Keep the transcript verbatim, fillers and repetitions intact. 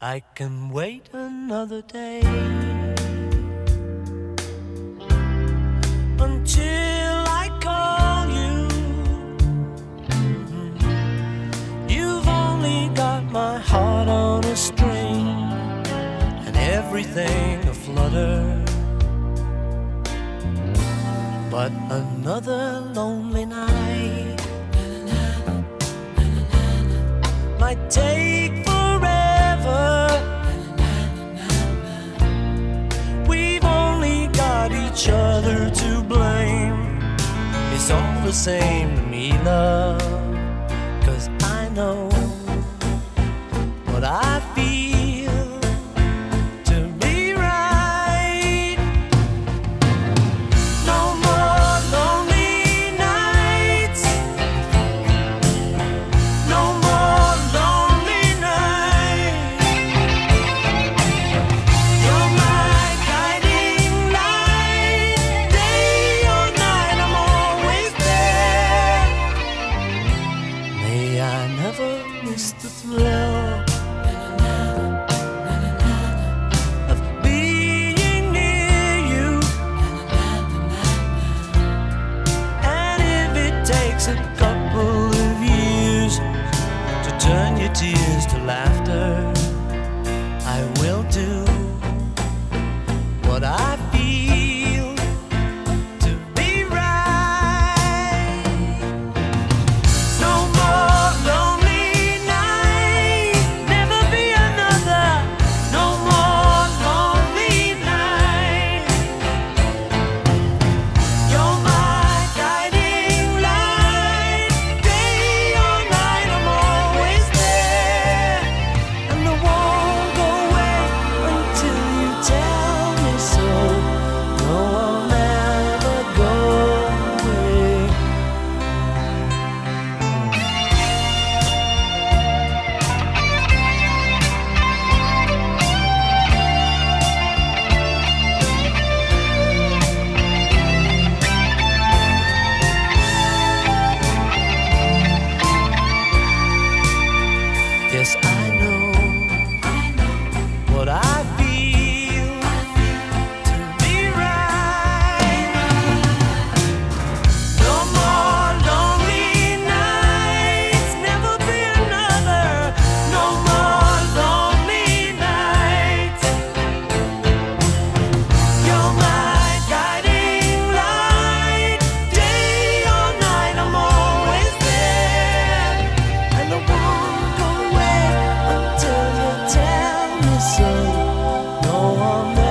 I can wait another day until I call you. Mm-hmm. You've only got my heart on a string and everything aflutter. But another lonely night might take forever. We've only got each other to blame. It's all the same to me, love, 'cause I know what I feel to be right. No more lonely nights, no more lonely nights. You're my guiding light, day or night, I'm always there. May I never miss the thrill of being near you. And if it takes a couple of years to turn your tears to laughter, I will do what I feel to be right. No more lonely night, never be another. No more lonely night. You're my guiding light, day or night, I'm always there. And I won't go away until you tell me so. No, I'll never go away. Yes, I know what I feel to be right. No more lonely nights, never be another. No more lonely nights. You're my guiding light, day or night, I'm always there. And I won't go away until you tell me so. No, I'll never